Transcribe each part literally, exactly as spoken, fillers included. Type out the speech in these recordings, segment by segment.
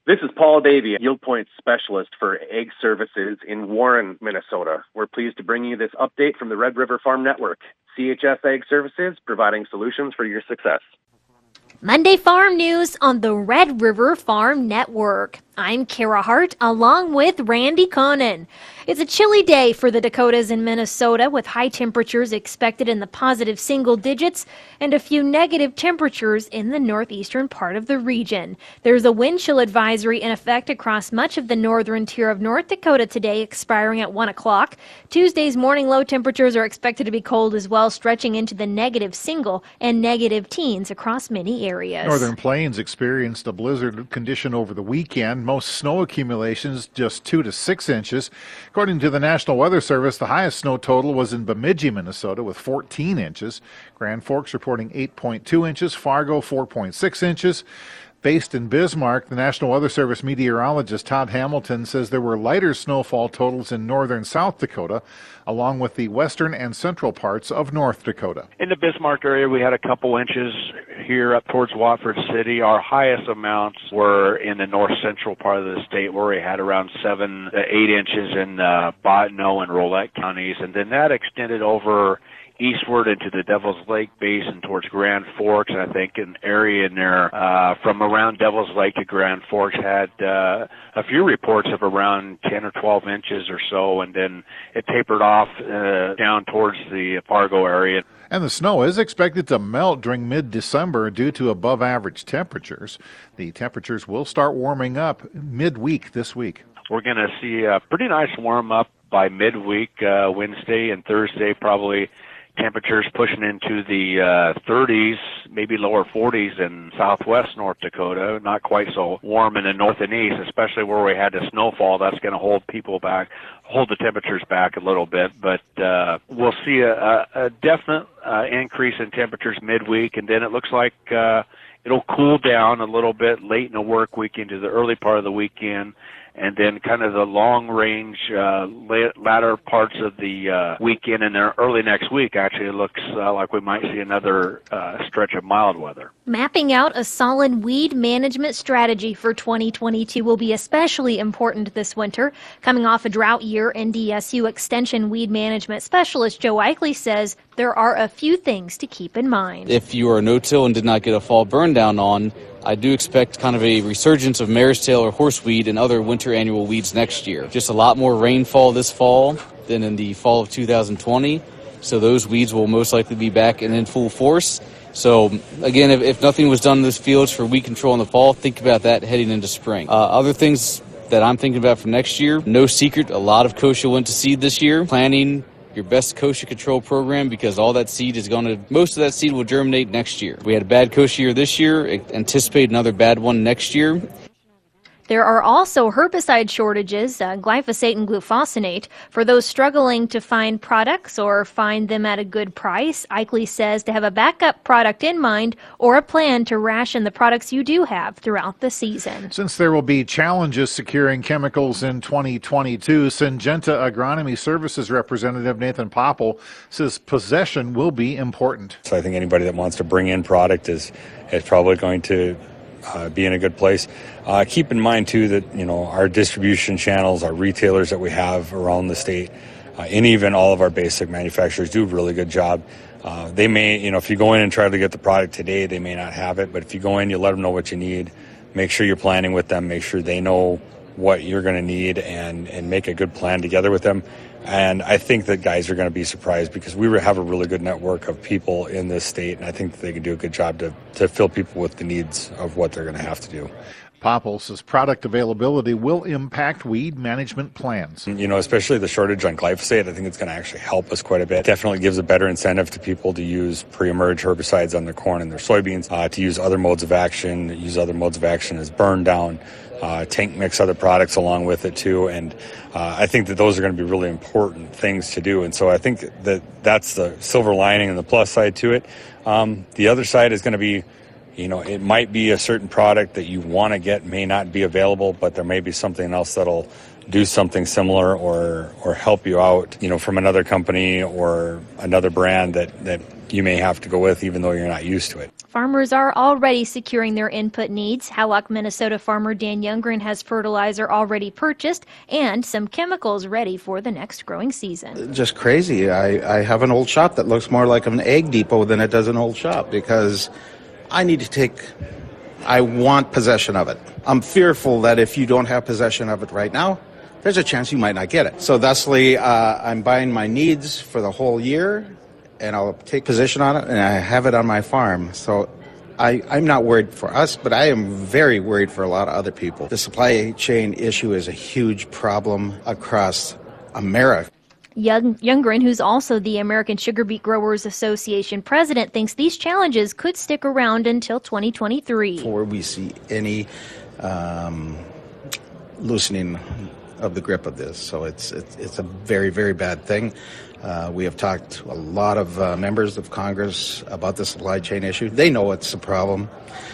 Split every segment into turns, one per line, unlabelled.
This is Paul Davey, Yield Point Specialist for Egg Services in Warren, Minnesota. We're pleased to bring you this update from the Red River Farm Network. C H S Egg Services, providing solutions for your success.
Monday Farm News on the Red River Farm Network. I'm Kara Hart along with Randy Conan. It's a chilly day for the Dakotas in Minnesota with high temperatures expected in the positive single digits and a few negative temperatures in the northeastern part of the region. There's a wind chill advisory in effect across much of the northern tier of North Dakota today, expiring at one o'clock. Tuesday's morning low temperatures are expected to be cold as well, stretching into the negative single and negative teens across many areas.
Northern Plains experienced a blizzard condition over the weekend. Most snow accumulations just two to six inches. According to the National Weather Service, the highest snow total was in Bemidji, Minnesota, with fourteen inches. Grand Forks reporting eight point two inches. Fargo, four point six inches. Based in Bismarck, the National Weather Service meteorologist Todd Hamilton says there were lighter snowfall totals in northern South Dakota, along with the western and central parts of North Dakota.
In the Bismarck area, we had a couple inches here up towards Watford City. Our highest amounts were in the north central part of the state, where we had around seven to eight inches in uh, Bottineau and Rolette counties, and then that extended over eastward into the Devil's Lake Basin towards Grand Forks. And I think an area in there uh, from around Devil's Lake to Grand Forks had uh, a few reports of around ten or twelve inches or so, and then it tapered off uh, down towards the Fargo area.
And the snow is expected to melt during mid-December due to above-average temperatures. The temperatures will start warming up midweek this week.
We're going to see a pretty nice warm-up by midweek, uh, Wednesday and Thursday, probably temperatures pushing into the uh, thirties, maybe lower forties in southwest North Dakota. Not quite so warm in the north and east, especially where we had the snowfall. That's going to hold people back, hold the temperatures back a little bit. But uh, we'll see a, a, a definite uh, increase in temperatures midweek, and then it looks like uh, it'll cool down a little bit late in the work week into the early part of the weekend. And then kind of the long-range uh, latter parts of the uh, weekend and then early next week, actually, it looks uh, like we might see another uh, stretch of mild weather.
Mapping out a solid weed management strategy for twenty twenty-two will be especially important this winter. Coming off a drought year, N D S U Extension Weed Management Specialist Joe Eichley says there are a few things to keep in mind.
If you are no-till and did not get a fall burn down on, I do expect kind of a resurgence of mare's tail or horseweed and other winter annual weeds next year. Just a lot more rainfall this fall than in the fall of two thousand twenty, so those weeds will most likely be back and in full force. So, again, if, if nothing was done in those fields for weed control in the fall, think about that heading into spring. Uh, other things that I'm thinking about for next year, no secret, a lot of kochia went to seed this year. Planning your best kochia control program, because all that seed is going to, most of that seed will germinate next year. We had a bad kochia year this year, anticipate another bad one next year.
There are also herbicide shortages, uh, glyphosate and glufosinate. For those struggling to find products or find them at a good price, Eichley says to have a backup product in mind or a plan to ration the products you do have throughout the season.
Since there will be challenges securing chemicals in twenty twenty-two, Syngenta Agronomy Services representative Nathan Popple says possession will be important.
So I think anybody that wants to bring in product is, is probably going to Uh, be in a good place. Uh, keep in mind, too, that, you know, our distribution channels, our retailers that we have around the state, uh, and even all of our basic manufacturers do a really good job. Uh, they may, you know, if you go in and try to get the product today, they may not have it, but if you go in, you let them know what you need. Make sure you're planning with them. Make sure they know what you're going to need and, and make a good plan together with them. And I think that guys are going to be surprised because we have a really good network of people in this state, and I think that they can do a good job to, to fill people with the needs of what they're going to have to do.
Popple says product availability will impact weed management plans.
You know, especially the shortage on glyphosate, I think it's going to actually help us quite a bit. It definitely gives a better incentive to people to use pre-emerge herbicides on their corn and their soybeans, uh, to use other modes of action, use other modes of action as burn down, uh, tank mix other products along with it too. And uh, I think that those are going to be really important things to do. And so I think that that's the silver lining and the plus side to it. Um, the other side is going to be, you know, it might be a certain product that you want to get may not be available, but there may be something else that'll do something similar or or help you out, you know, from another company or another brand that, that you may have to go with even though you're not used to it.
Farmers are already securing their input needs. Howak, Minnesota farmer Dan Youngren has fertilizer already purchased and some chemicals ready for the next growing season.
Just crazy. I, I have an old shop that looks more like an egg depot than it does an old shop because I need to take, I want possession of it. I'm fearful that if you don't have possession of it right now, there's a chance you might not get it. So thusly, uh, I'm buying my needs for the whole year, and I'll take position on it, and I have it on my farm. So I, I'm not worried for us, but I am very worried for a lot of other people. The supply chain issue is a huge problem across America.
Young, Youngren, who's also the American Sugar Beet Growers Association president, thinks these challenges could stick around until twenty twenty-three.
Before we see any um, loosening of the grip of this. So it's, it's, it's a very, very bad thing. Uh, we have talked to a lot of uh, members of Congress about the supply chain issue. They know it's a problem,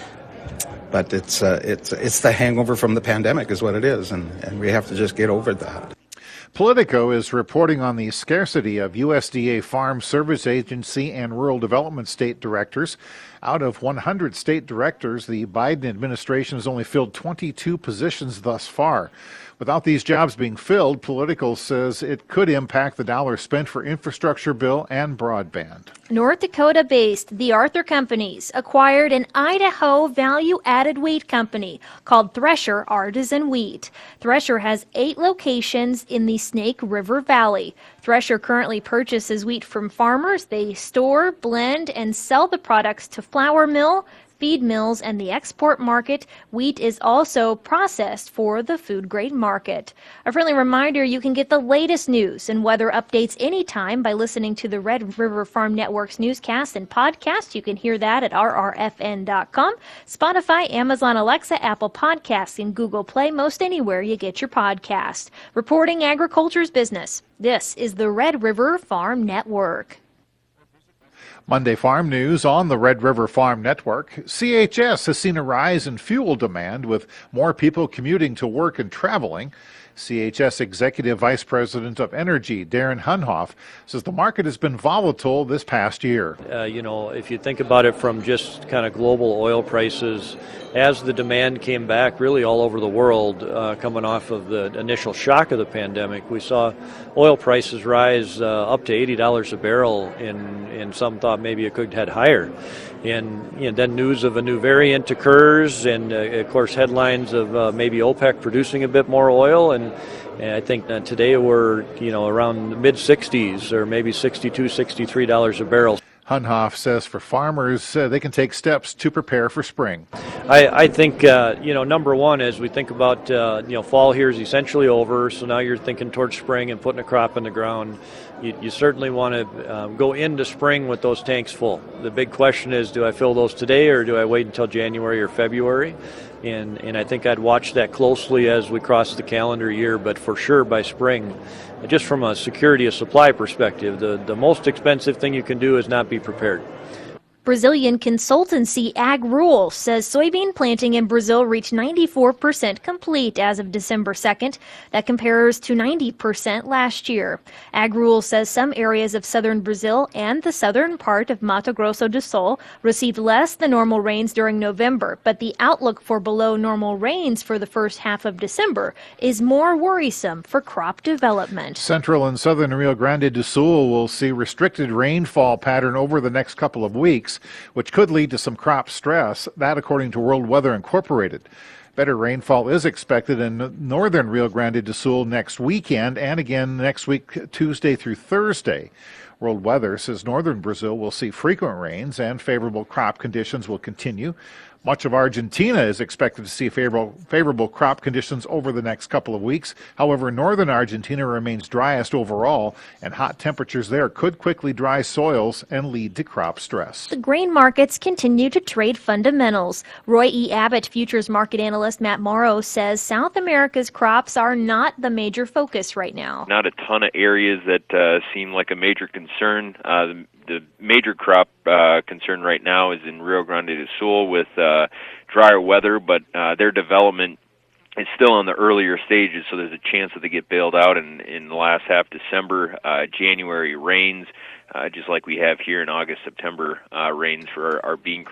but it's uh, it's it's the hangover from the pandemic is what it is, and, and we have to just get over that.
Politico is reporting on the scarcity of U S D A Farm Service Agency and Rural Development state directors. Out of one hundred state directors, the Biden administration has only filled twenty-two positions thus far. Without these jobs being filled, Politico says it could impact the dollars spent for infrastructure bill and broadband.
North Dakota-based The Arthur Companies acquired an Idaho value-added wheat company called Thresher Artisan Wheat. Thresher has eight locations in the Snake River Valley. Thresher currently purchases wheat from farmers. They store, blend, and sell the products to flour mill, feed mills, and the export market. Wheat is also processed for the food grade market. A friendly reminder, you can get the latest news and weather updates anytime by listening to the Red River Farm Network's newscast and podcast. You can hear that at R R F N dot com, Spotify, Amazon Alexa, Apple Podcasts, and Google Play, most anywhere you get your podcast. Reporting agriculture's business, this is the Red River Farm Network.
Monday Farm News on the Red River Farm Network. C H S has seen a rise in fuel demand with more people commuting to work and traveling. C H S Executive Vice President of Energy, Darren Hunhoff, says the market has been volatile this past year.
Uh, you know, if you think about it from just kind of global oil prices, as the demand came back really all over the world, uh, coming off of the initial shock of the pandemic, we saw oil prices rise uh, up to eighty dollars a barrel, and, and some thought maybe it could head higher. And you know, then news of a new variant occurs, and uh, of course headlines of uh, maybe OPEC producing a bit more oil, and, and I think that today we're you know around the mid sixties or maybe sixty-two, sixty-three dollars a barrel.
Hunhoff says for farmers, uh, they can take steps to prepare for spring.
I, I think, uh, you know, number one, as we think about, uh, you know, fall here is essentially over, so now you're thinking towards spring and putting a crop in the ground. You, you certainly want to um, go into spring with those tanks full. The big question is, do I fill those today or do I wait until January or February? And, and I think I'd watch that closely as we cross the calendar year, but for sure by spring, just from a security of supply perspective, the, the most expensive thing you can do is not be prepared.
Brazilian consultancy AgRule says soybean planting in Brazil reached ninety-four percent complete as of December second. That compares to ninety percent last year. AgRule says some areas of southern Brazil and the southern part of Mato Grosso do Sul received less than normal rains during November, but the outlook for below normal rains for the first half of December is more worrisome for crop development.
Central and southern Rio Grande do Sul will see restricted rainfall pattern over the next couple of weeks, which could lead to some crop stress, that according to World Weather Incorporated. Better rainfall is expected in northern Rio Grande do Sul next weekend and again next week, Tuesday through Thursday. World Weather says northern Brazil will see frequent rains and favorable crop conditions will continue. Much of Argentina is expected to see favorable, favorable crop conditions over the next couple of weeks. However, northern Argentina remains driest overall, and hot temperatures there could quickly dry soils and lead to crop stress.
The grain markets continue to trade fundamentals. Roy E. Abbott futures market analyst Matt Morrow says South America's crops are not the major focus right now.
Not a ton of areas that uh, seem like a major concern. Uh, the, the major crop uh, concern right now is in Rio Grande do Sul with uh, drier weather, but uh, their development is still in the earlier stages, so there's a chance that they get bailed out in, in the last half of December. Uh, January rains, uh, just like we have here in August, September, uh, rains for our, our bean crop.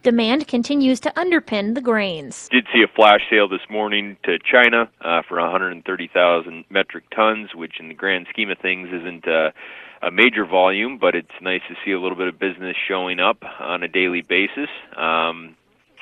Demand continues to underpin the grains.
Did see a flash sale this morning to China uh, for one hundred thirty thousand metric tons, which in the grand scheme of things isn't uh, a major volume, but it's nice to see a little bit of business showing up on a daily basis. Um,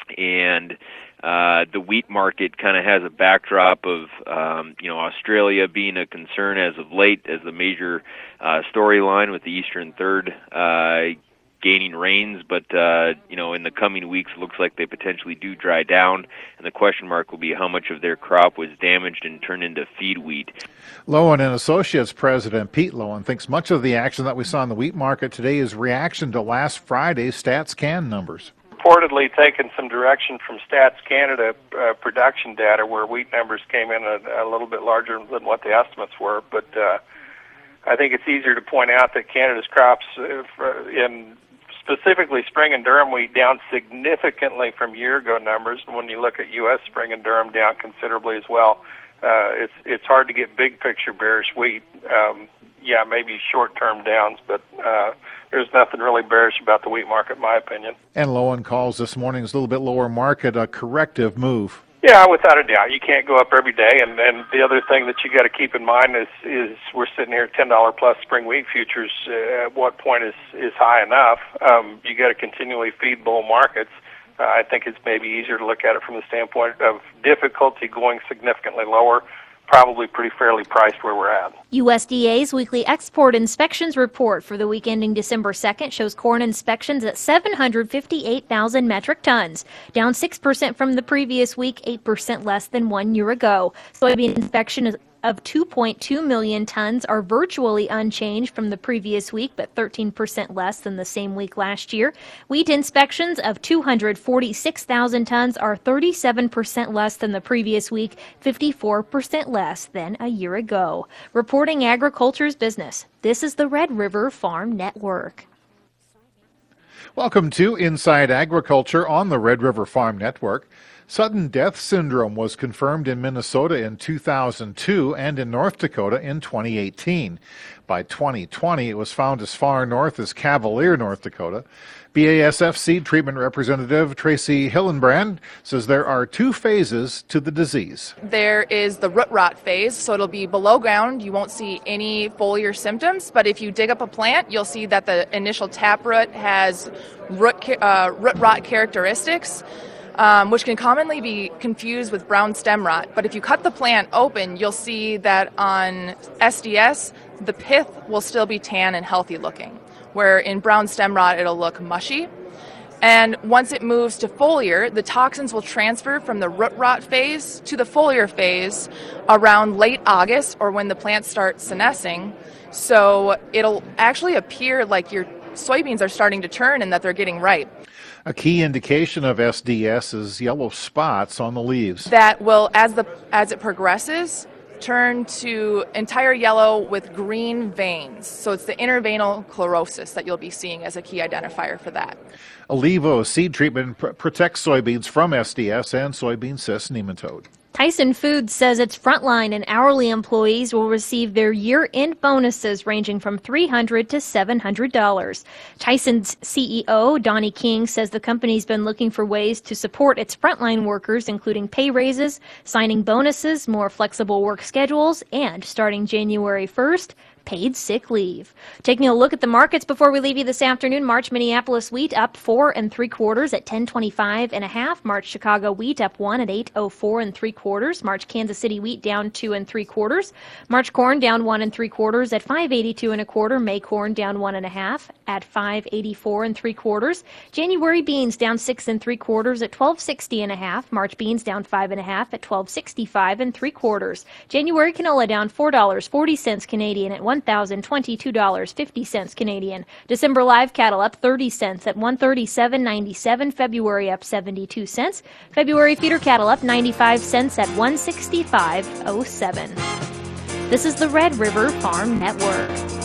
and uh, the wheat market kind of has a backdrop of, um, you know, Australia being a concern as of late as the major uh, storyline with the Eastern Third uh gaining rains, but uh, you know, in the coming weeks, it looks like they potentially do dry down, and the question mark will be how much of their crop was damaged and turned into feed wheat.
Lowen and Associates President Pete Lowen thinks much of the action that we saw in the wheat market today is reaction to last Friday's Stats Can numbers.
Reportedly taken some direction from Stats Canada uh, production data, where wheat numbers came in a, a little bit larger than what the estimates were, but uh, I think it's easier to point out that Canada's crops uh, in specifically spring and durum wheat down significantly from year-ago numbers. And when you look at U S spring and durum down considerably as well, uh, it's it's hard to get big-picture bearish wheat. Um, yeah, maybe short-term downs, but uh, there's nothing really bearish about the wheat market, in my opinion.
And Lowen calls this morning's little bit lower market a corrective move.
Yeah, without a doubt. You can't go up every day. And, and the other thing that you got to keep in mind is, is we're sitting here at ten dollars plus spring wheat futures. Uh, at what point is, is high enough? Um, you got to continually feed bull markets. Uh, I think it's maybe easier to look at it from the standpoint of difficulty going significantly lower. Probably pretty fairly priced where we're at.
U S D A's weekly export inspections report for the week ending December second shows corn inspections at seven hundred fifty-eight thousand metric tons, down six percent from the previous week, eight percent less than one year ago. Soybean inspection of two point two million tons are virtually unchanged from the previous week, but thirteen percent less than the same week last year. Wheat inspections of two hundred forty-six thousand tons are thirty-seven percent less than the previous week, fifty-four percent less than a year ago. Reporting agriculture's business, this is the Red River Farm Network.
Welcome to Inside Agriculture on the Red River Farm Network. Sudden death syndrome was confirmed in Minnesota in two thousand two and in North Dakota in twenty eighteen. By twenty twenty, it was found as far north as Cavalier, North Dakota. B A S F Seed Treatment Representative Tracy Hillenbrand says there are two phases to the disease.
There is the root rot phase, so it'll be below ground. You won't see any foliar symptoms, but if you dig up a plant, you'll see that the initial taproot has root, uh, root rot characteristics. Um, which can commonly be confused with brown stem rot. But if you cut the plant open, you'll see that on S D S, the pith will still be tan and healthy looking, where in brown stem rot, it'll look mushy. And once it moves to foliar, the toxins will transfer from the root rot phase to the foliar phase around late August or when the plants start senescing. So it'll actually appear like your soybeans are starting to turn and that they're getting ripe.
A key indication of S D S is yellow spots on the leaves.
That will, as the as it progresses, turn to entire yellow with green veins. So it's the interveinal chlorosis that you'll be seeing as a key identifier for that.
Alivo seed treatment pr- protects soybeans from S D S and soybean cyst nematode.
Tyson Foods says its frontline and hourly employees will receive their year-end bonuses ranging from three hundred dollars to seven hundred dollars. Tyson's C E O, Donnie King, says the company's been looking for ways to support its frontline workers, including pay raises, signing bonuses, more flexible work schedules, and starting January first, paid sick leave. Taking a look at the markets before we leave you this afternoon, March Minneapolis wheat up four and three quarters at ten twenty-five and a half. March Chicago wheat up one at eight oh four and three quarters. March Kansas City wheat down two and three quarters. March corn down one and three quarters at five eighty-two and a quarter. May corn down one and a half at five eighty-four and three quarters. January beans down six and three quarters at twelve sixty and a half. March beans down five and a half at twelve sixty-five and three quarters. January canola down four dollars and forty cents Canadian at one thousand twenty-two dollars and fifty cents Canadian. December live cattle up thirty cents at one thirty-seven ninety-seven. February up seventy-two cents. February feeder cattle up ninety-five cents at one sixty-five oh seven. This is the Red River Farm Network.